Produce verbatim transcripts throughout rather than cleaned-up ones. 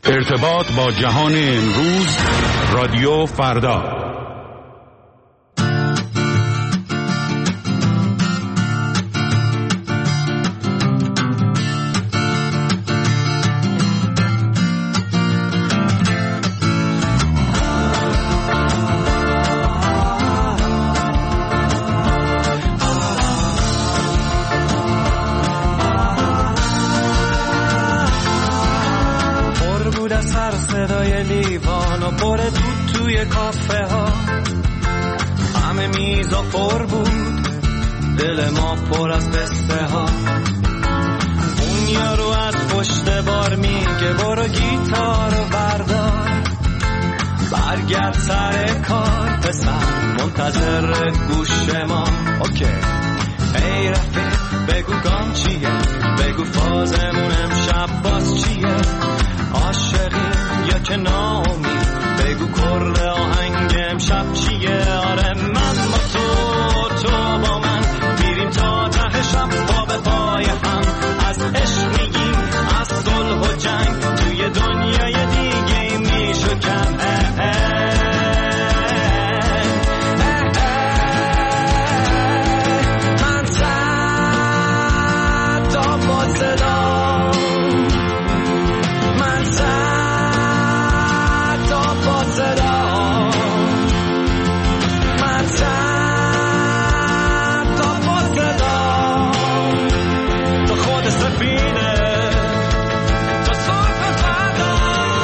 ارتباط با جهان امروز، رادیو فردا. صدای لیوان و پر دود توی کافه ها، همه میزا پر بود، دل ما پر از قصه ها. اون یارو از پشت بار میگه برو گیتار و بردار، برگرد سر کار پسر، منتظر گوش ما. اوکی ای رفیق بگو گام چیه، بگو فازمون امشب باز چیه، عاشقی یا که ناامید، بگو کرد آهنگ امشب چیه. آره من با تو، تو با من، میریم تا ته شب پا به پای هم، از عشق میگیم، از صلح و جنگ، توی دنیای دیگه میشکن. من صد تا با صدا، من صد تا با صدا، من صد تا با صدا، تو خود سفینه تو صبح فردا.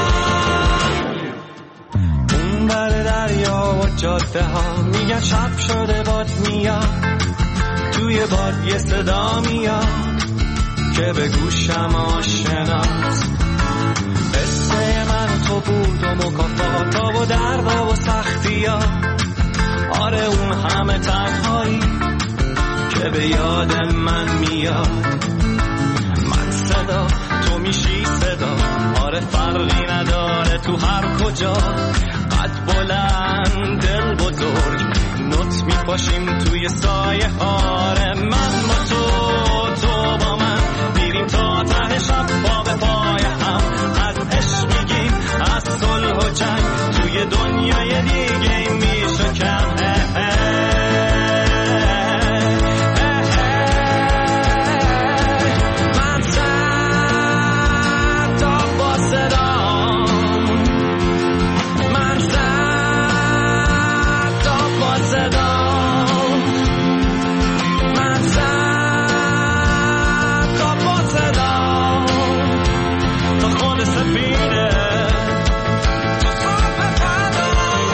اون بر دریا و جاده ها میگن شب شده باد میاد، توی باد یه صدا میاد که به گوشم آشناست. قصه من و تو بود و مکافاتا و دردا و سختی ها، آره اون همه تنهایی که به یاد من میاد. من صدا تو میشی صدا، آره فرقی نداره تو هر کجا، قد بلند دل بزرگ، نوت میپاشیم توی سایه ها. آره من با تو، تو با من، میریم تا ته شب پا به پای هم، از عشق میگیم، از صلح و جنگ، توی دنیای دیگه میشکن. من صد تا با صدا، من صد تا با صدا، من صد تا با صدا، تو خود سفینه تو صبح فردا.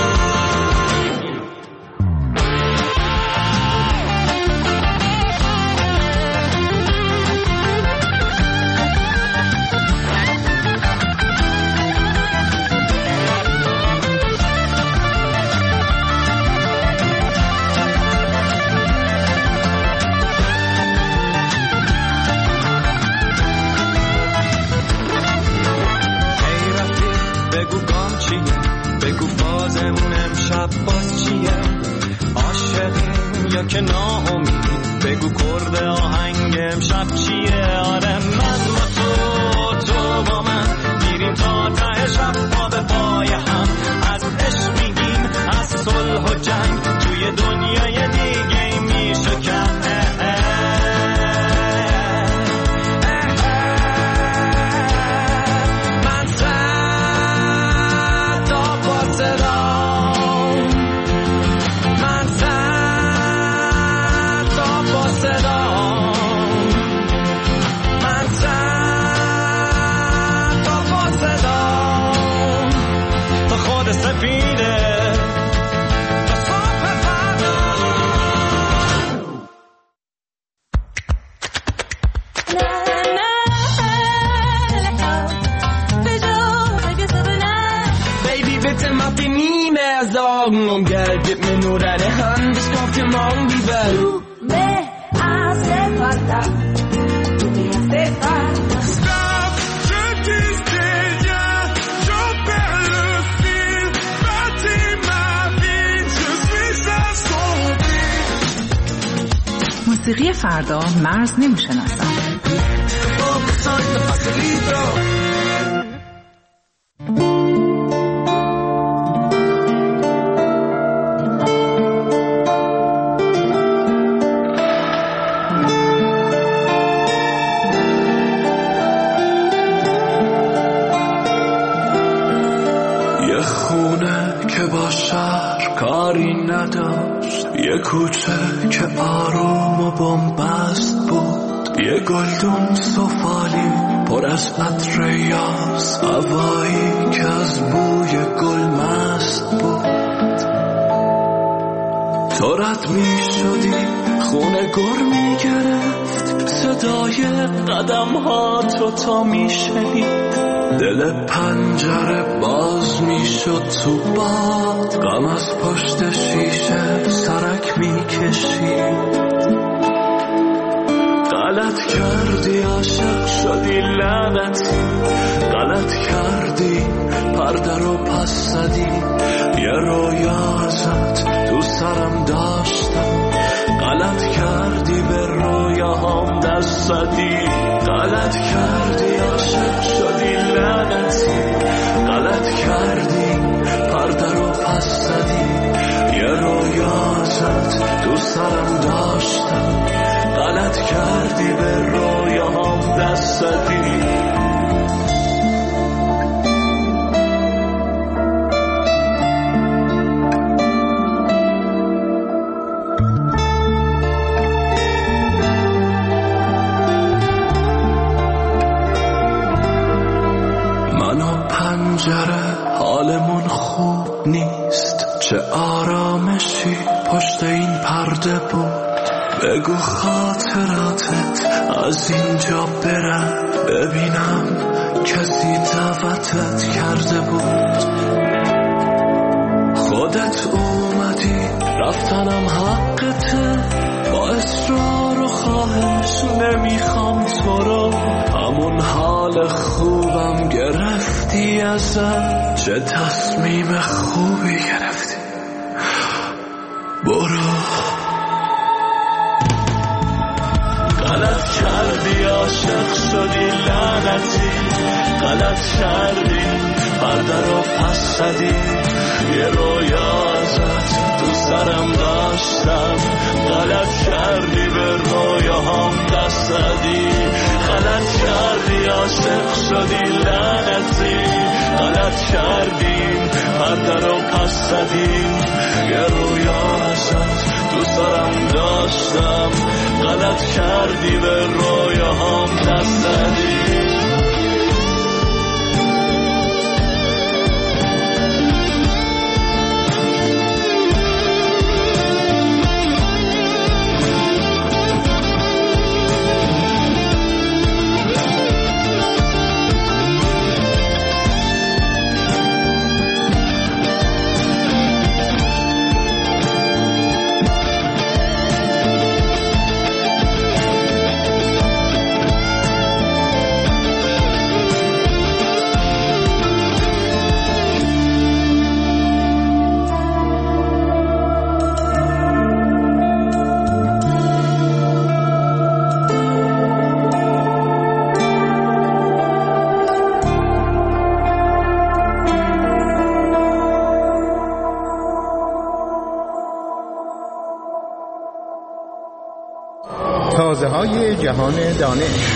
ای رفیق بگو گام چیه، بگو فازمون امشب باز چیه، عاشقیم یا که ناامید، بگو کرد آهنگ امشب چیه. آره من با تو، تو با من، میریم تا ته شب پا به پای هم، از عشق میگیم، از صلح و جنگ، توی دنیای دیگه میشکن. من صد تا با صدا، من صد تا با صدا، من صد تا با صدا، تو خود سفینه تو صبح فردا. Baby, bitte mach dir nie mehr Sorgen um Geld, gib mir nur deine Hand, ich kauf dir morgen die Welt. Tú me hace falta, tú me hace falta. Stop, je disais rien, j'en perds le fil, bâtis ma vie, je suis assombri. موسیقی فردا مرز نمیشناسد. که با شهر کاری نداشت، یه کوچه که آروم و بنبست بود، یه گلدون سفالی پر از عطر یاس، هوایی که از بوی گل مست بود. تو رد می شدی خونه گر می گرفت، صدای قدم ها تو تا می شنید، دل پنجره باز می شد تو باد، غم از پشت شیشه سرک می کشید. غلط کردی عاشق شدی لعنتی، غلط کردی پرده رو پس زدی، یه رویا ازت تو سرم داشتم، غلط کردی به رویاهام دست زدی. غلط کردی عاشق شدی لعنتی، غلط کردی پرده رو پس زدی، یه رویا ازت تو سرم داشتم، غلط کردی به رویاهام دست زدی. حالمون خوب نیست، چه آرامشی پشت این پرده بود. بگو خاطراتت از اینجا برم، ببینم کسی دعوتت کرده بود. خودت اومدی رفتنم حقته، با اصرار و خواهش نمیخوام تو رو، همون حال خوبم گرفتی ازم، چه تصمیم خوبی گرفتی. برو. غلط کردی عاشق شدی لعنتی، غلط کردی پرده رو پس زدی، یه رویا ازت تو سرم داشتم، غلط کردی به رویاهام دست زدی. غلط کردی عاشق شدی لعنتی، غلط کردی پرده رو پس زدی، یه رویا ازت تو سرم داشتم، غلط کردی به رویاهام دست زدی. تازه‌های جهان دانش.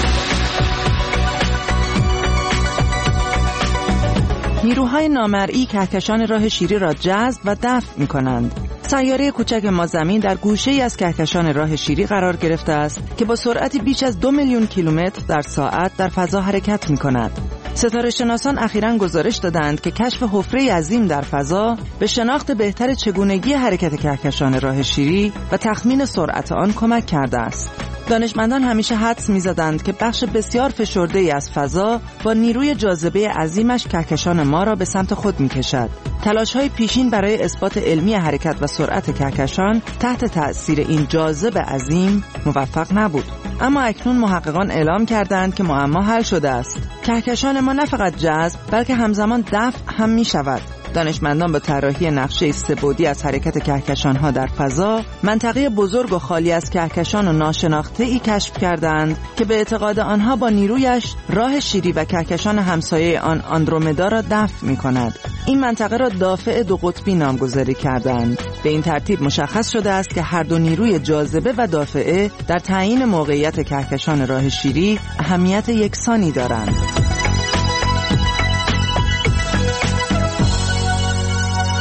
نیروهای نامرئی کهکشان راه شیری را جذب و دفع می‌کنند. سیاره کوچک ما زمین در گوشه‌ای از کهکشان راه شیری قرار گرفته است که با سرعتی بیش از دو میلیون کیلومتر در ساعت در فضا حرکت می‌کند. ستاره شناسان اخیراً گزارش دادند که کشف حفره عظیم در فضا به شناخت بهتر چگونگی حرکت کهکشان راه شیری و تخمین سرعت آن کمک کرده است. دانشمندان همیشه حدس می‌زدند که بخش بسیار فشرده‌ای از فضا با نیروی جاذبه عظیمش کهکشان ما را به سمت خود می‌کشد. تلاش‌های پیشین برای اثبات علمی حرکت و سرعت کهکشان تحت تأثیر این جاذبه عظیم موفق نبود. اما اکنون محققان اعلام کردند که معما حل شده است. کهکشان ما نه فقط جذب بلکه همزمان دفع هم می‌شود. دانشمندان با طراحی نقشه سه‌بعدی از حرکت کهکشان‌ها در فضا، منطقه بزرگ و خالی از کهکشان و ناشناخته‌ای کشف کردند که به اعتقاد آنها با نیرویش راه شیری و کهکشان همسایه آن آندرومدا را دفع می‌کند. این منطقه را دافع دو قطبی نامگذاری کردند. به این ترتیب مشخص شده است که هر دو نیروی جاذبه و دافعه در تعیین موقعیت کهکشان راه شیری اهمیت یکسانی دارند.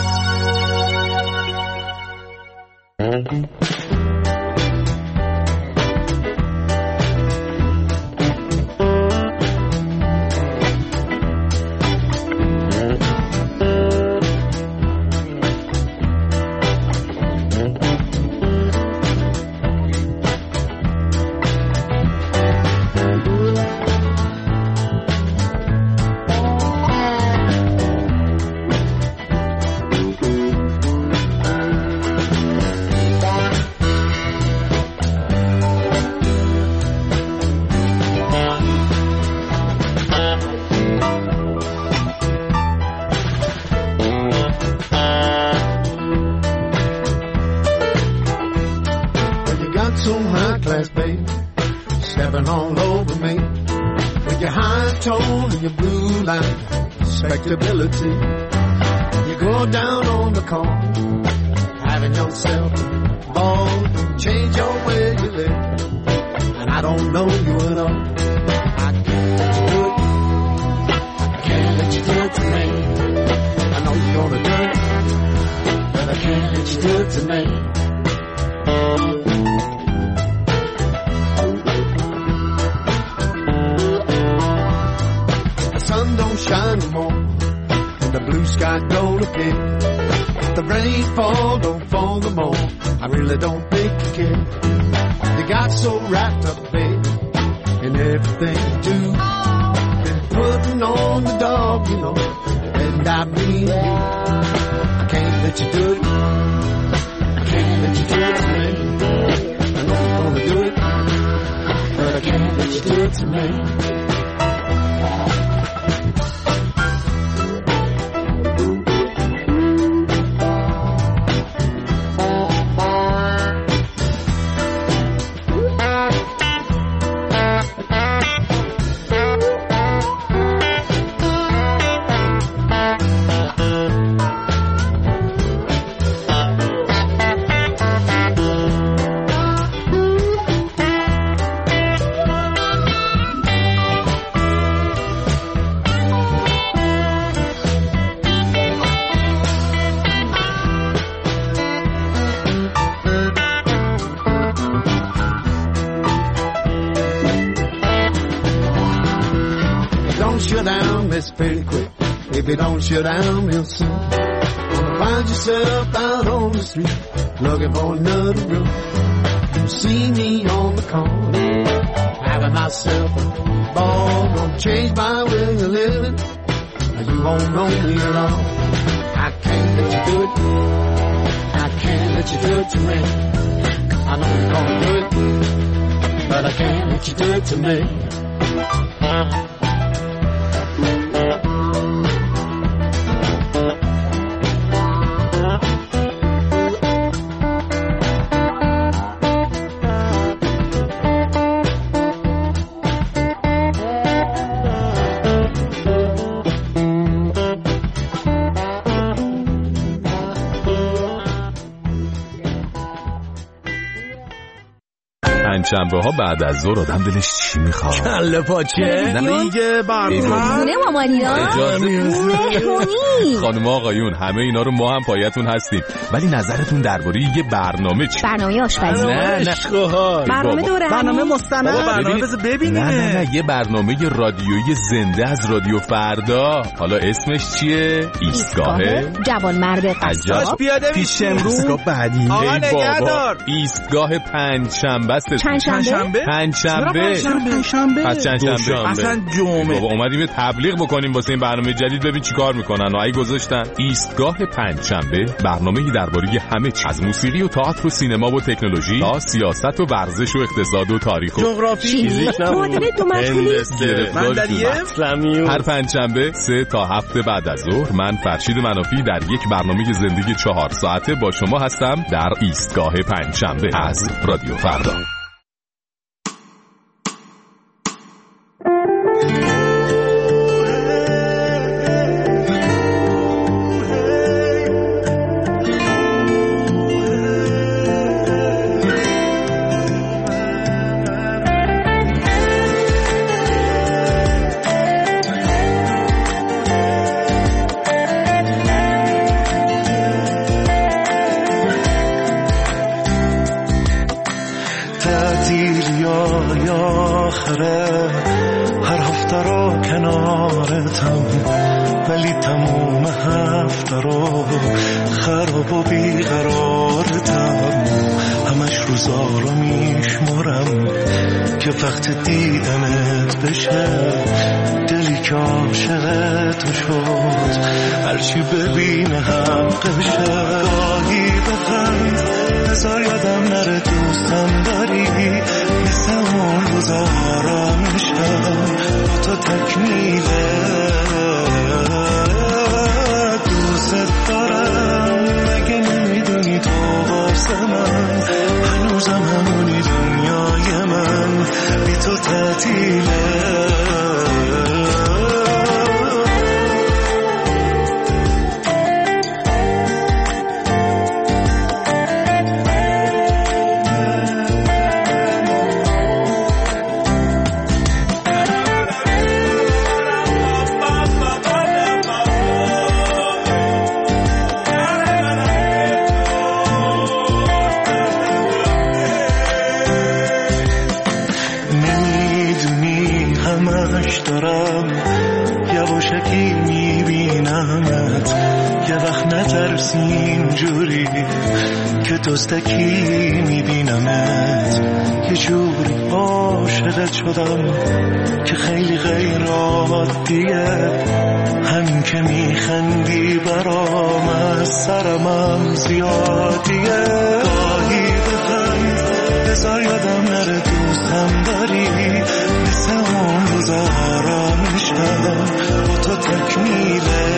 Respectability. You go down on the corner, having yourself a ball, change your way you live, and I don't know you at all. I can't let you do it. I can't let you do it to me. I know you're gonna do it, but I can't let you do it to me. The sun don't shine no more. The blue sky don't appear. The rain fall, don't fall no more. I really don't think you care. You got so wrapped up, babe, in everything you do. Been putting on the dog, you know, and I mean you. I can't let you do it. I can't let you do it to me. I know you're gonna do it, but I can't let you do it to me. Pretty quick, if you don't shut down real soon, gonna find yourself out on the street looking for another room. You see me on the corner, having myself a ball, gonna change my way of living. You won't know me at all. I can't let you do it. I can't let you do it to me. I know you're gonna do it, but I can't let you do it to me. شنبه ها بعد از ظهر آدم دلش چی میخواد؟ کله پاچه دیگه برنامه نه مامانینا خانم آقایون همه اینا رو ما هم پایتون هستیم، ولی نظرتون درباره یه برنامه چی؟ برنامه آشپزی. نه نه برنامه دوره برنامه مستند. برنامه بذار ببینیم. نه نه نه یه برنامه رادیویی زنده از رادیو فردا. حالا اسمش چیه؟ ایستگاه جوان مرد قصاب پیش امروز. ایستگاه بعدی آقا نگهدار. ایستگاه پنجشنبه است. پنجشنبه پنجشنبه پنجشنبه پس چندشنبه اصلا جمعه. بابا اومدیم تبلیغ بکنیم واسه این برنامه جدید، ببین چیکار میکنن. آی گذاشتن ایستگاه پنجشنبه، برنامه‌ای درباره همه چیز، از موسیقی و تئاتر و سینما و تکنولوژی تا سیاست و ورزش و اقتصاد و تاریخ و جغرافی، فیزیک، معادله دو مشغولی. هر پنجشنبه سه تا هفت بعد از ظهر من فرشید منافی در یک برنامه زندگی چهار ساعته با شما هستم در ایستگاه پنجشنبه از رادیو فردا. دیدارتم، ولی تموم هفته رو خراب و بیقرارتم. همش روزا رو میشمارم که وقت دیدنت بشه، دلی که عاشق تو شد هرچی ببینه حقشه. گاهی بخند بذار یادم نره دوستم داری، مثل اون روزا آرامشم با تو تکمیله. دوست دارم مگه نمیدونی تو واسه من هنوزم همونی، دنیای من بی تو تعطیله. دارم یواشکی میبینمت، یه وقت نترسی اینجوری که دوستکی میبینمت. یه جوری عاشقت شدم که خیلی غیر عادیه، همین که میخندی برام از سرمم زیادیه. گاهی بخند بذار یادم نره دوستم داری، مثل اون روزا آرامشم با تو تکمیله.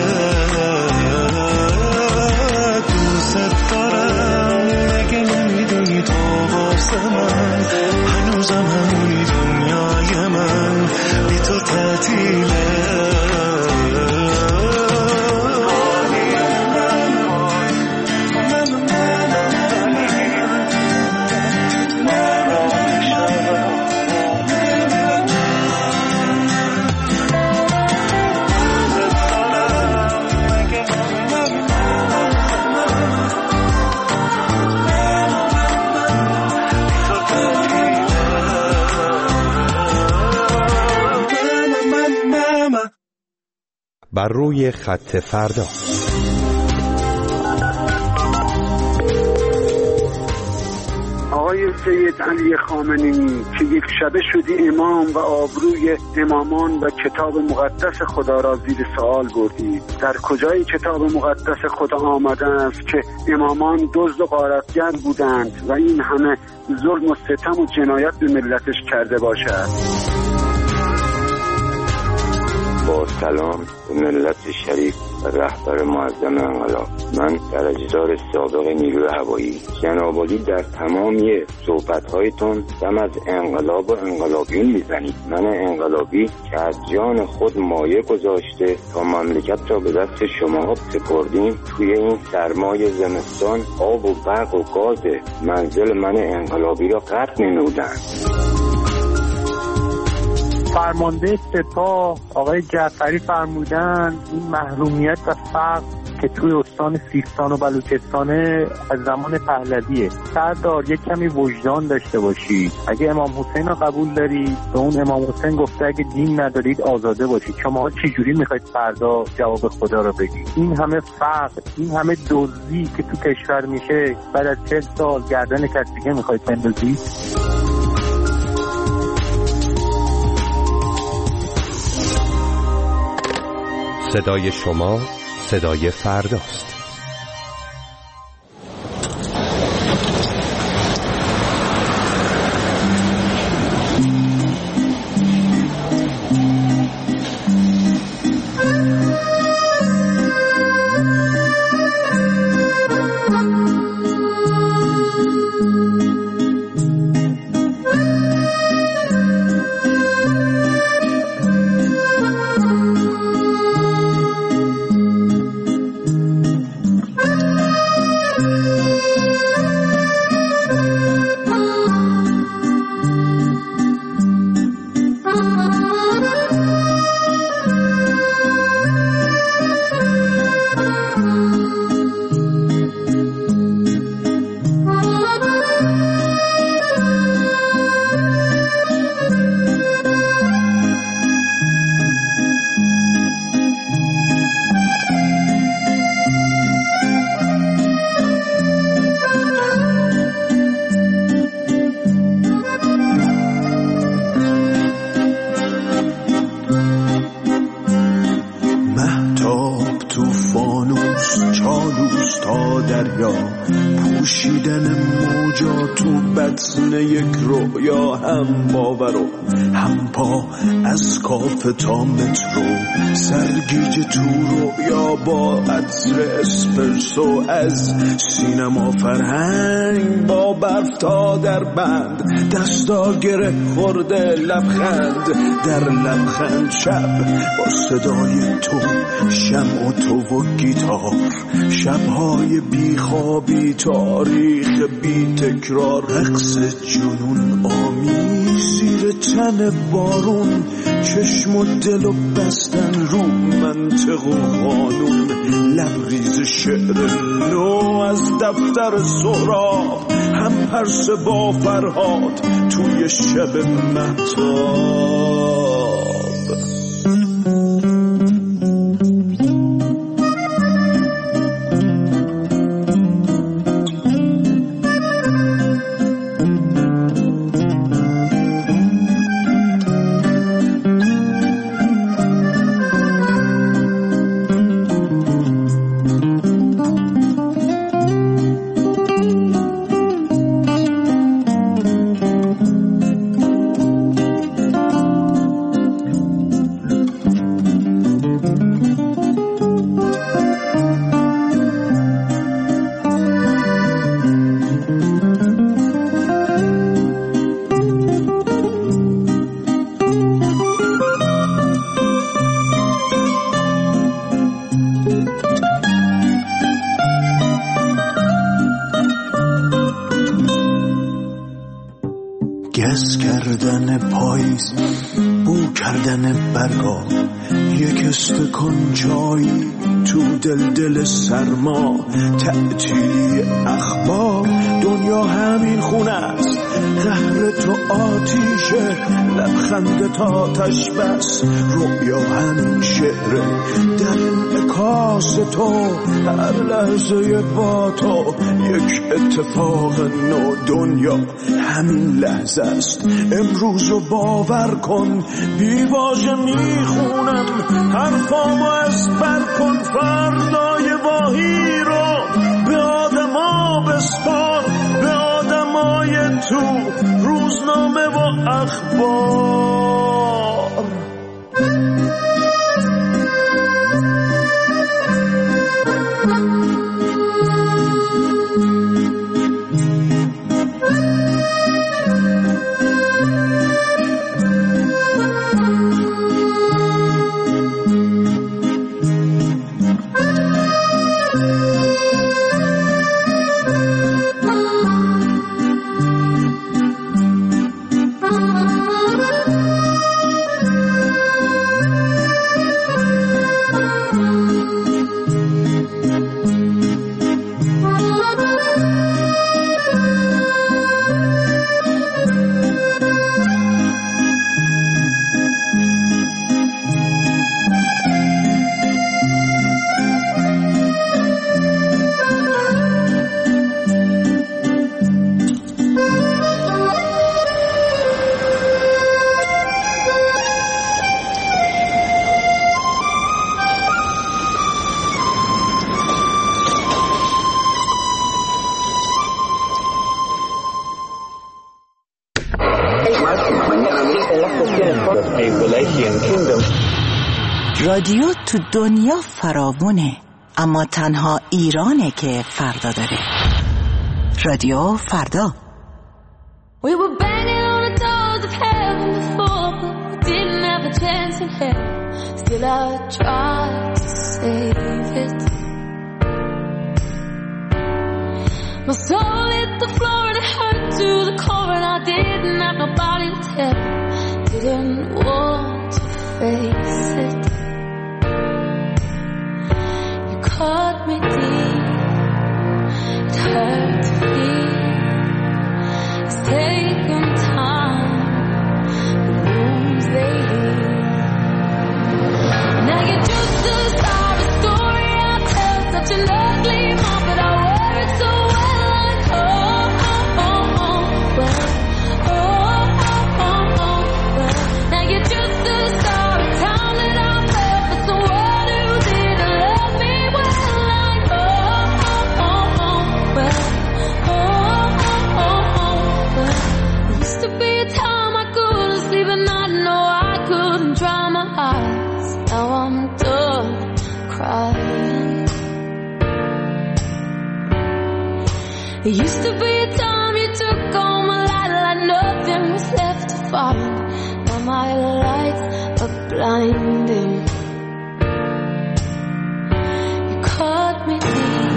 دوست دارم مگه نمیدونی تو واسه من هنوزم همونی، دنیای من بی تو تعطیله. بر روی خط فردا. آقای سید علی خامنه‌ای که یک شبه شدی امام و آبروی امامان و کتاب مقدس خدا را زیر سوال بردی، در کجای کتاب مقدس خدا آمده است که امامان دزد و غارتگر بودند و این همه ظلم و ستم و جنایت به ملتش کرده باشد؟ با سلام به ملت شریف و رهبر معظم انقلاب. من در اجزار سابق نیروی هوایی جناب عالی در تمامی صحبت‌هایتون دم از انقلاب و انقلابیون میزنید. من انقلابی که از جان خود مایه گذاشته تا مملکت را به دست شما سپردیم، توی این سرمای زمستان آب و برق و گاز منزل من انقلابی را قطع نمودند. فرمانده سپاه آقای جعفری فرمودن این محرومیت و فقر که توی استان سیستان و بلوچستان از زمان پهلویه. سردار یک کمی وجدان داشته باشید. اگه امام حسین رو قبول دارید، به اون امام حسین گفته اگه دین ندارید آزاده باشید. شما چجوری میخواید فردا جواب خدا رو بگید؟ این همه فقر، این همه دزدی که تو کشور میشه، بعد از چهل سال گردن کسی دیگه میخواید بندازید؟ صدای شما صدای فرداست. دریا، پوشیدن موجا تو بطن یک رویا، هم باور و هم پا از کاف تا مترو، سرگیج تو رویا با عطر اسپرسو، از سینما فرهنگ با برف تا در بند، دستا گره خورده لبخند در لبخند، شب با صدای تو، شمع و تو و گیتار، شبهای بیخوابی، تاریخ بی تکرار، رقص جنون آمیز زیر تن بارون، چشم و دل و بستن رو منطق و قانون، لبریز شعر نو از دفتر سهراب، هم پرس با فرهاد توی شب مهتاب. گس کردن پاییز، بو کردن برگا، یک استکان چایی تو دل دل سرما، تعطیلی اخبار، دنیا همین خونه است، قهر تو آتیشه، لبخند تا آتش بس، رویا همین شعره، در انعکاس تو، هر لحظه با تو یک اتفاق نو، دنیا همین لحظه است، امروز رو باور کن، بی واژه میخونم حرفامو از بر کن، فردای واهی رو به آدما بسپار، به آدمای تو، روزنامه و اخبار. رادیو تو دنیا فراوونه، اما تنها ایرانه که فردا داره. رادیو فردا. We were banging on the doors of heaven before, but we didn't have a chance in hell. Still I tried to save it. My soul hit the floor and it hurt to the core, and I didn't have nobody to tell. Didn't want to face it. You cut me deep. It hurt to feel. It's taken time. The wounds they heal. Now you're just a sorry story I tell. Such an ugly mom, but I wear it so well. Like oh, oh, oh, oh, well. Oh, oh, oh, oh, well. Now you're just a sorry time that I fell for someone who didn't love me well. Like oh, oh, oh, oh, crying. There used to be a time you took all my light like nothing was left to find. Now my lights are blinding. You caught me deep,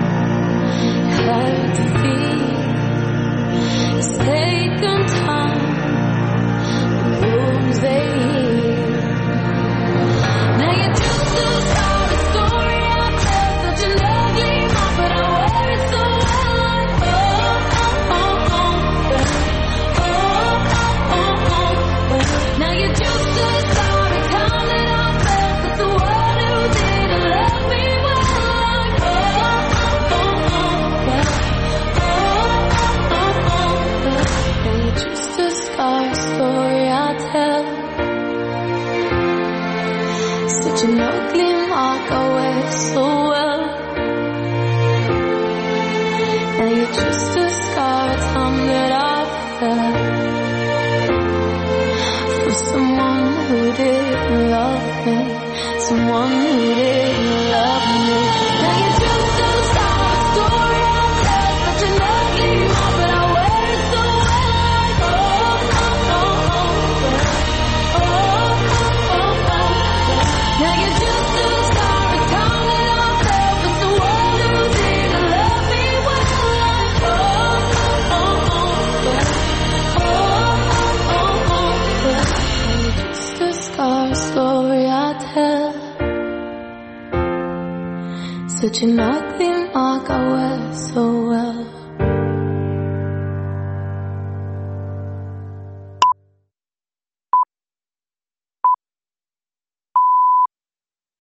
hurt to feel. It's taken time, the wounds they heal. Now you just still tell the story I tell, such an ugly mouth, but I wear it so well. Oh, oh, oh, oh, oh, oh, oh, oh. Now you just still sorry, calling out fast, that's the one who didn't love me well. Oh, oh, oh, oh, oh, oh, oh. Now you just a scar story I tell. Such an ugly mark I wear so well. Now you're just a scar, a time that I felt for someone who didn't love me, someone who didn't love me. Now you're just a scar, a story I tell, such an ugly mark, but I wear it so well. Oh, oh, oh, oh, oh, oh, oh, oh. Now you're just a star, a time that I felt, but the one who didn't love me well. Oh, oh, oh, oh, oh, oh, oh. Now you're just a scar, story I tell. Such an ugly mark I wear so